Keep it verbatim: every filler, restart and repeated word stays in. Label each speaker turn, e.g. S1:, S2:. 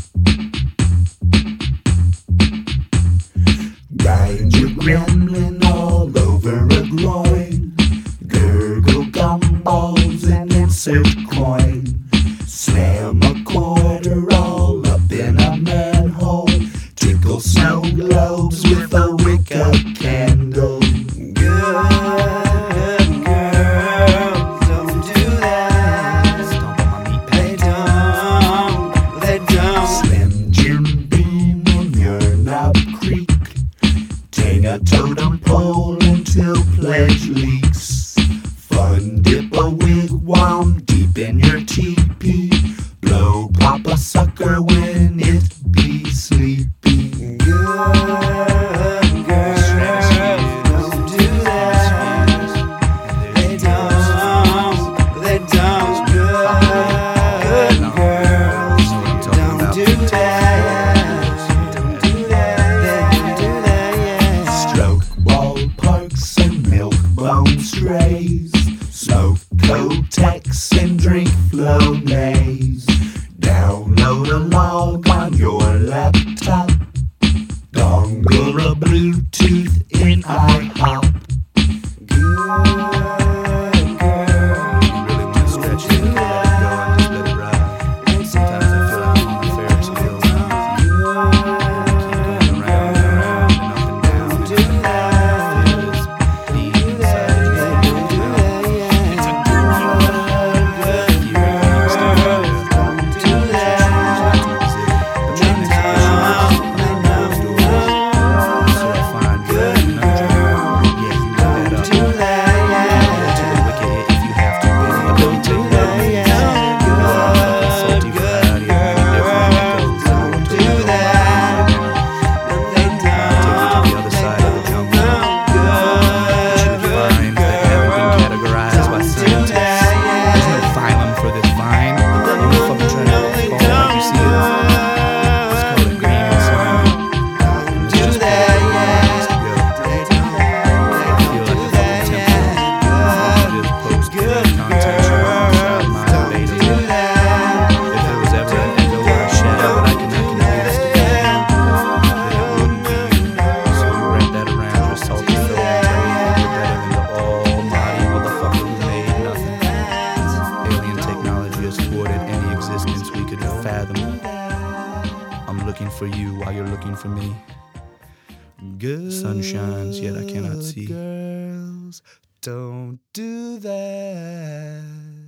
S1: Grind your gremlin all over a groin. Gurgle gumballs and insert coin. Slam a quarter all up in a manhole. Tickle snow globes with a wicker candle. Good girls don't do that. They don't, they don't. Slim Jim Beam in your Knob Creek. Ting a totem pole until pledge leaks. Fun dip a wigwam deep in your teepee. Blow pop a sucker when it be sleepy. Good girls don't do that. They don't, they don't. Good girls don't do that. Don't do that. They don't do that, yeah. Stroke ballparks and milk bone strays. Smoke Kotex and drink Flonase. Download a log on your laptop. Dongle a Bluetooth in iHop. Good girl.
S2: You really want to stretch it and let it go and just let it ride. Sometimes I feel like I'm on a Ferris wheel. Keep going around and around and up and down. And I feel this beat inside you. It's a good feeling. You really understand that. I'm looking for you while you're looking for me.
S1: Good
S2: Sun shines, yet I cannot see.
S1: girls don't do that.